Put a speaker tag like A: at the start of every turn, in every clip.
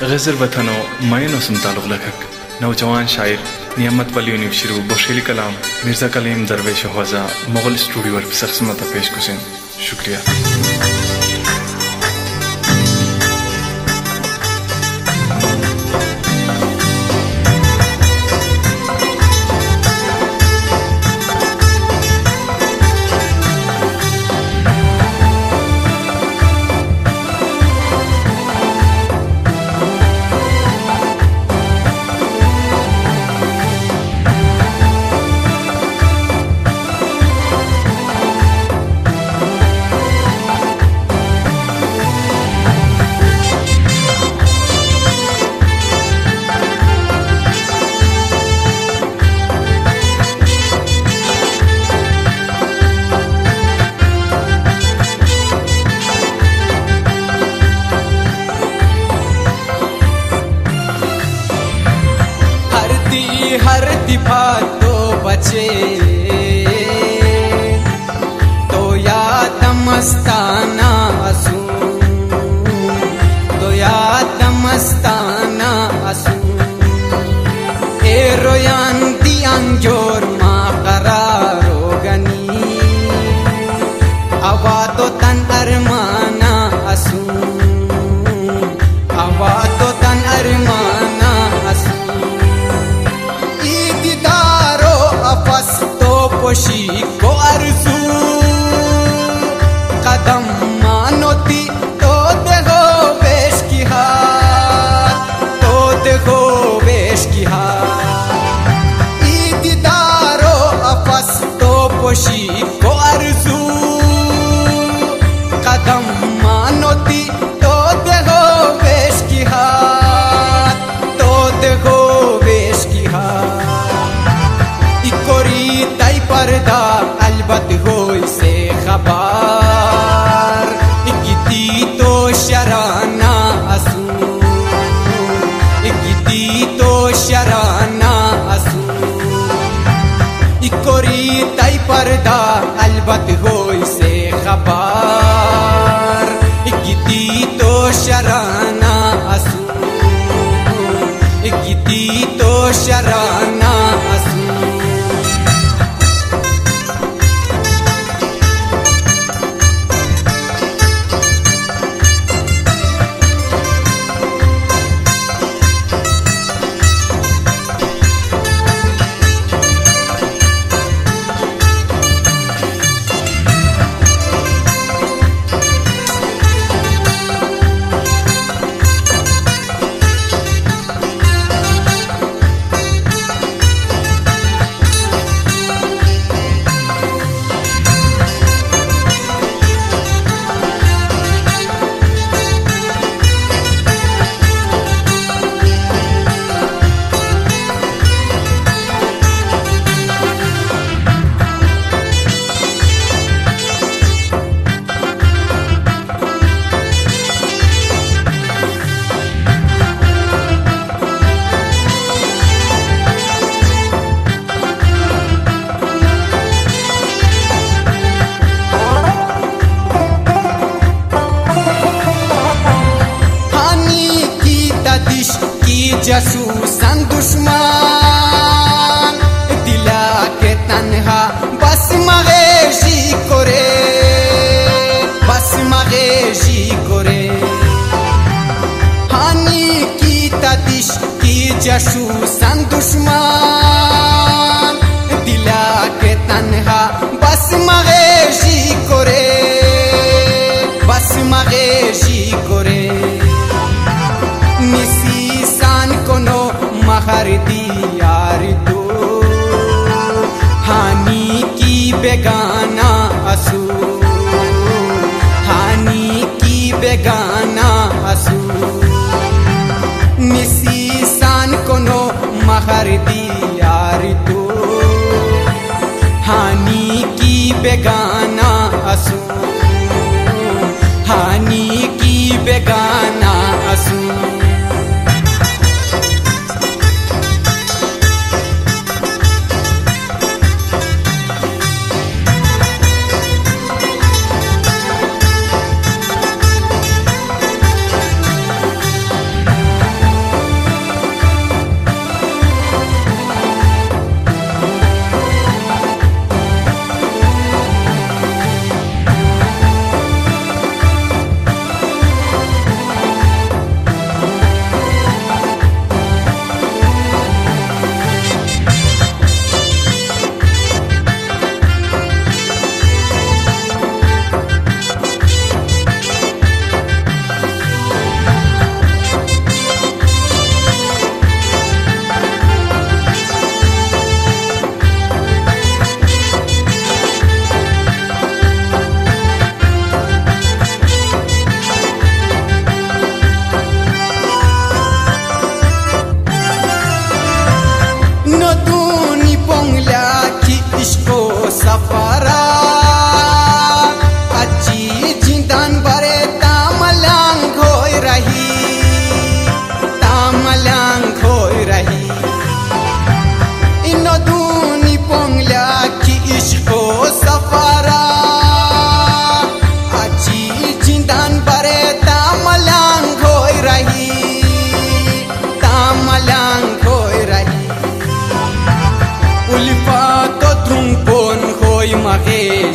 A: غزر वतनो man उसम ताल्लुक़ लखक नौजवान शायर नियमत वली निफ्शिरू बोशेली कलाम मिर्ज़ा कलीम दरवेश हवाज़ा मुग़ल स्टूडियो पर सख्समत पेश कुसें शुक्रिया।
B: हर दिफा तो बचे तो याद मस्ताना असू तो याद मस्ताना असू ए रोयान दी अंजोर मा करारो गनी आवा तो तन अरमाना असू आवा तो तन अरमाना असू पोशी को अर्जू कदम मानोती तो देखो वेश की हाथ तो देखो वेश की हाथ ईदिदारो अफस तो पोशी को अर्जू कदम मानोती तो देखो वेश की हाथ तो देखो वेश की हाथ पर्दा अलबत हो से खबर इकती तो शराना असू इकती तो शराना असू इकोरी तई पर्दा अलबत हो से खबर इकती तो शराना असू इकती तो शराना असू जसूसन दुश्मन दिला के तन्हा बस मगेशी करे बस मगेशी करे हानि की तदिश की जसूसन दुश्मन दिला के तन्हा बस मगेशी करे बस मगेशी करे कोनो महर दियार तो हानि की बेगाना असू हानि की बेगाना असू निसीसान कोनो महर दियार तो हानि की बेगाना असू हानि की बेगाना असू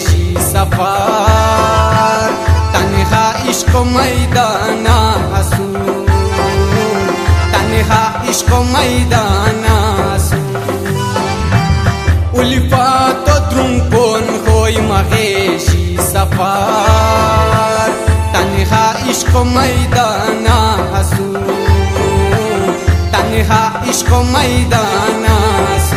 B: मवेशी सफार तन्हा इश्क मैदाना हसू तन्हा इश्क मैदाना हसू उल्फात द्रुंकोन होई मवेशी सफार तन्हा इश्क मैदाना हसू तन्हा इश्क मैदाना हसू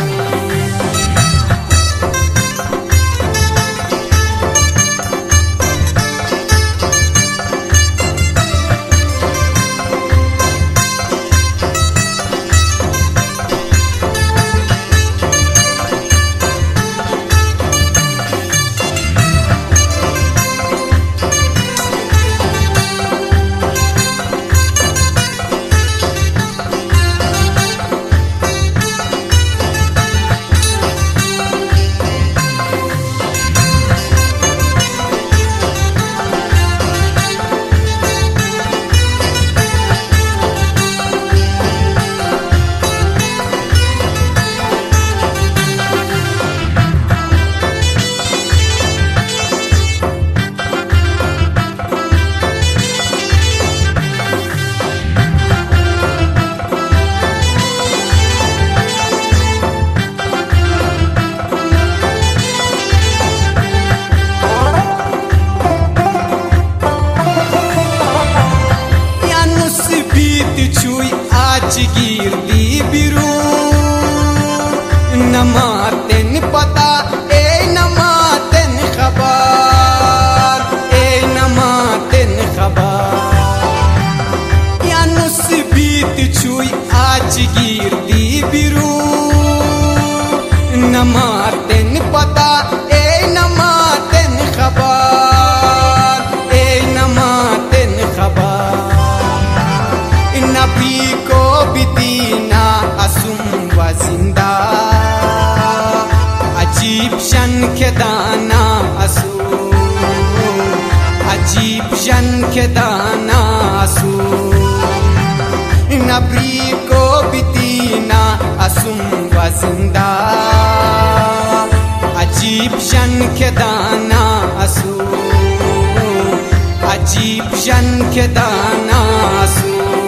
B: गिर दी बिरू नमातेन पता ए नमातेन खबर ए नमातेन खबर या नुस्बीत छुई आज गिर दी बिरू नमातेन पता ए नमातेन खबर ए नमातेन खबर नबी को बितीना असुम व जिंदा अजीब शन के दाना असू अजीब शन के दाना असू नबी को बितीना असुम व जिंदा अजीब शन के दाना असू अजीब शन के दाना असू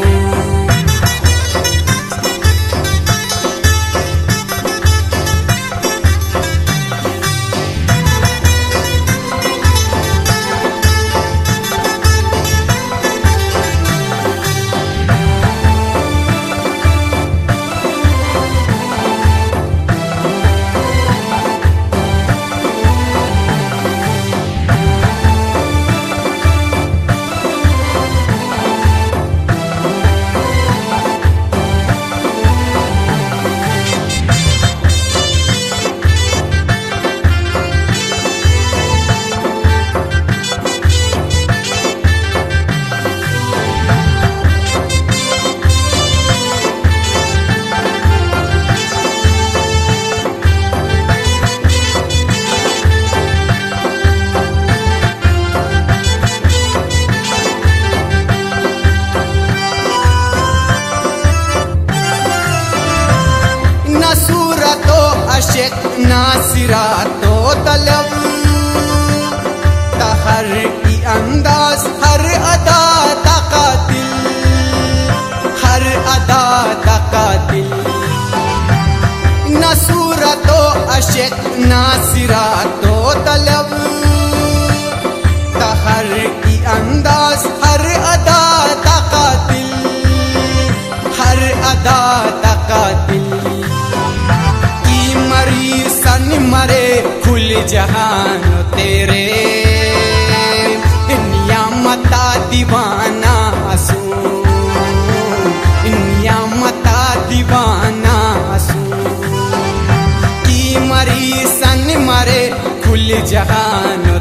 B: सूरतो अशक नासिरा तो तलब हर की अंदाज हर अदा तका दिल हर अदा तका दिल न सूरतो अशक नासिरा तो तलब हर की अंदाज हर अदा तका दिल हर अदा तका दिल सन मरे खुल जहान तेरे नियामता दीवाना असू नियामता दीवाना असू की मरी सन मरे खुल जहान